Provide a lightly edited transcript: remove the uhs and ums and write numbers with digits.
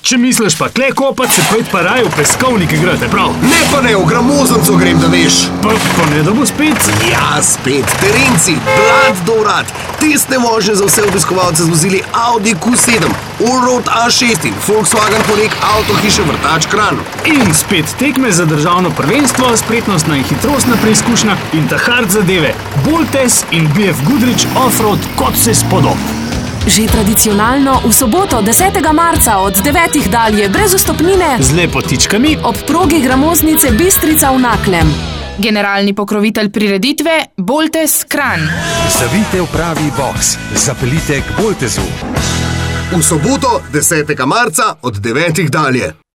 Če misliš pa kle kopat, se pojď pa raj v peskovnik igrate, prav? Ne pa ne, v gramoznico grem, da veš. Pa ne, da bo spet? Ja, spet. Terenci, blat do vrat. Testne vožnje za vse obiskovalce z vozili Audi Q7, Allroad A6 in Volkswagen Porek Avtohiše Vrtač Kranj. In spet tekme za državno prvenstvo, spretnostna in hitrostna preizkušnja in ta hard zadeve. Boltes in BF Goodrich Offroad, kot se spodob. Že tradicionalno v soboto 10. marca od 9. dalje brez vstopnine Z lepotičkami ob progi gramoznice Bistrica v Naklem. Generalni pokrovitelj prireditve Boltes Kranj. Zavite v pravi boks, zapeljite k Boltesu. V soboto 10. marca od 9. dalje.